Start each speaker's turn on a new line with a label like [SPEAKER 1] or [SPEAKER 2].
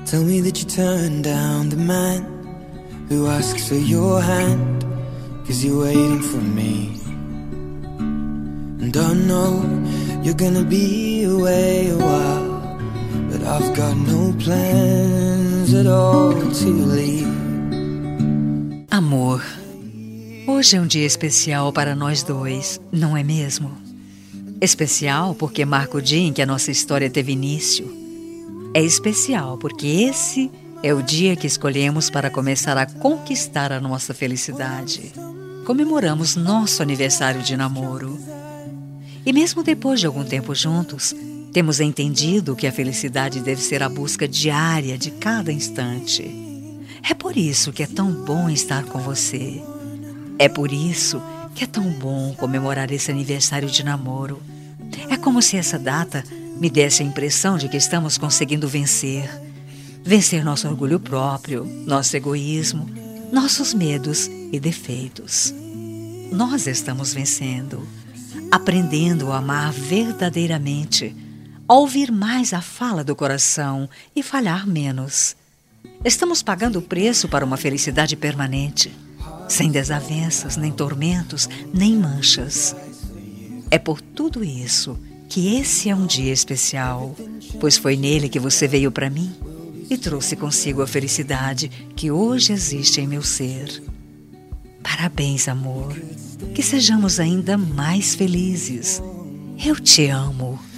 [SPEAKER 1] Tell me that you turned down the man who asks for your hand, 'cause you're waiting for me. And I know you're gonna be away a while, but I've got no plans at all to leave.
[SPEAKER 2] Amor, hoje é um dia especial para nós dois, não é mesmo? Especial porque marca o dia em que a nossa história teve início. É especial porque esse é o dia que escolhemos para começar a conquistar a nossa felicidade. Comemoramos nosso aniversário de namoro. E mesmo depois de algum tempo juntos, temos entendido que a felicidade deve ser a busca diária de cada instante. É por isso que é tão bom estar com você. É por isso que é tão bom comemorar esse aniversário de namoro. É como se essa data me desse a impressão de que estamos conseguindo vencer. Vencer nosso orgulho próprio, nosso egoísmo, nossos medos e defeitos. Nós estamos vencendo, aprendendo a amar verdadeiramente, a ouvir mais a fala do coração e falhar menos. Estamos pagando o preço para uma felicidade permanente, sem desavenças, nem tormentos, nem manchas. É por tudo isso que esse é um dia especial, pois foi nele que você veio para mim e trouxe consigo a felicidade que hoje existe em meu ser. Parabéns, amor. Que sejamos ainda mais felizes. Eu te amo.